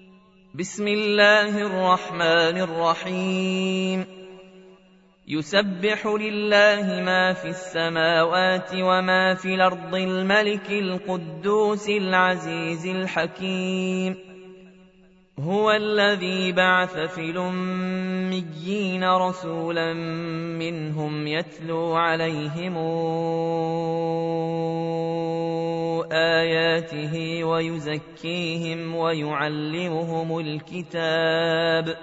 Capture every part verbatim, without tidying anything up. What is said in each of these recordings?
بسم الله الرحمن الرحيم يسبح لله ما في السماوات وما في الأرض الملك القدوس العزيز الحكيم هو الذي بعث في الأميين رسولا منهم يتلو عليهم آياته ويزكيهم ويعلمهم الكتاب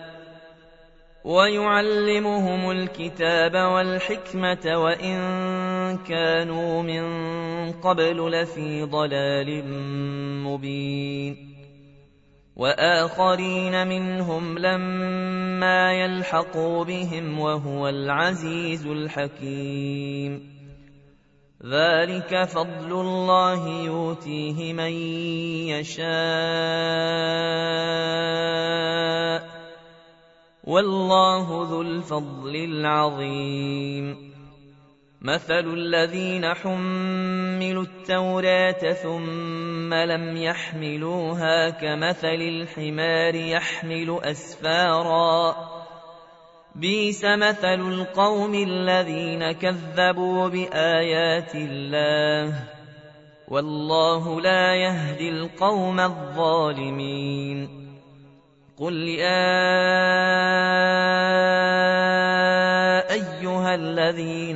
ويعلمهم الكتاب والحكمة وإن كانوا من قبل لفي ضلال مبين وآخرين منهم لما يلحقوا بهم وهو العزيز الحكيم ذلك فضل الله يؤتيه من يشاء والله ذو الفضل العظيم مثل الذين حملوا التوراة ثم لم يحملوها كمثل الحمار يحمل أسفارا بئس مثل القوم الذين كذبوا بآيات الله والله لا يهدي القوم الظالمين قل يا أيها الذين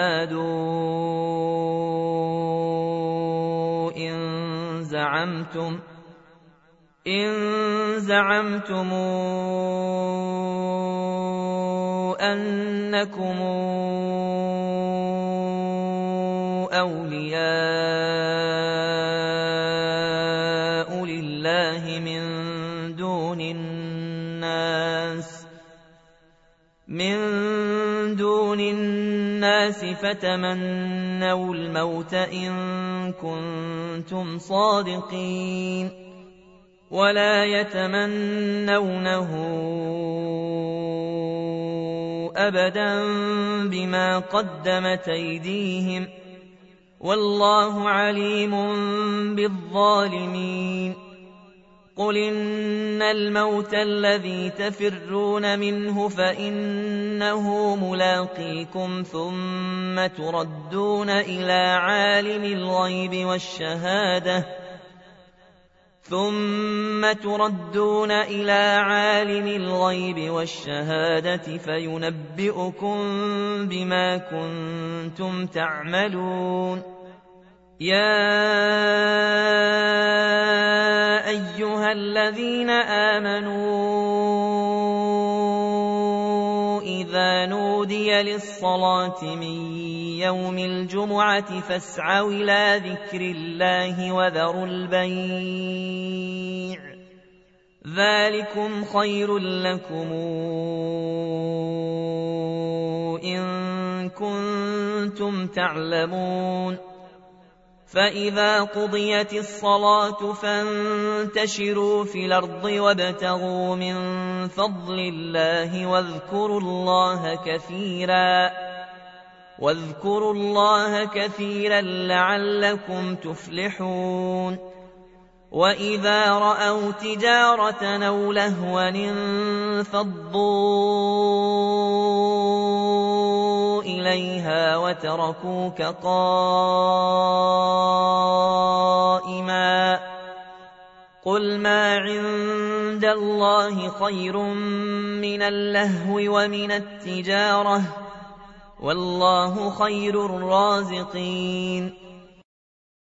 هادوا إن زعمتم إن زعمتم أنكم أولياء لله من دون الناس من دون الناس فتمنوا الموت إن كنتم صادقين ولا يتمنونه أبدا بما قدمت أيديهم والله عليم بالظالمين قل إن الموت الذي تفرون منه فإنه ملاقيكم ثم تردون إلى عالم الغيب والشهادة ثم تردون إلى عالم الغيب والشهادة فينبئكم بما كنتم تعملون يا أيها الذين آمنوا إذا نودي للصلاة من يوم الجمعة فاسعوا إلى ذكر الله وذروا البيع ذلكم خير لكم إن كنتم تعلمون فإذا قضيت الصلاة فانتشروا في الأرض وابتغوا من فضل الله واذكروا الله كثيرا واذكروا الله كثيرا لعلكم تفلحون وإذا رأوا تجارة أو لهوا انفضوا إليها وتركوك قائما قل ما عند الله خير من اللهو ومن التجارة والله خير الرازقين